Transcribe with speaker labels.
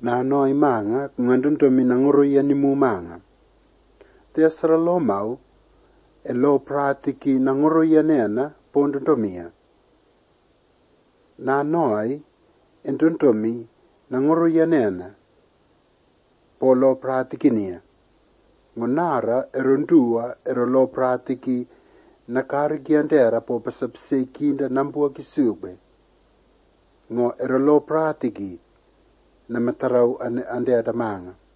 Speaker 1: na noi manga nganduntomi nanguruya ni mumanga. Tiasra lo mau e lo pratiki nanguruya nena ponduntomia. Na noi entuntomi nanguruya nena polo pratikinia. Ngunara erundua lo pratiki nakarigiandera po pasapsekinda nambua kisube. Ngo lo pratiki na matarau ande adamanga.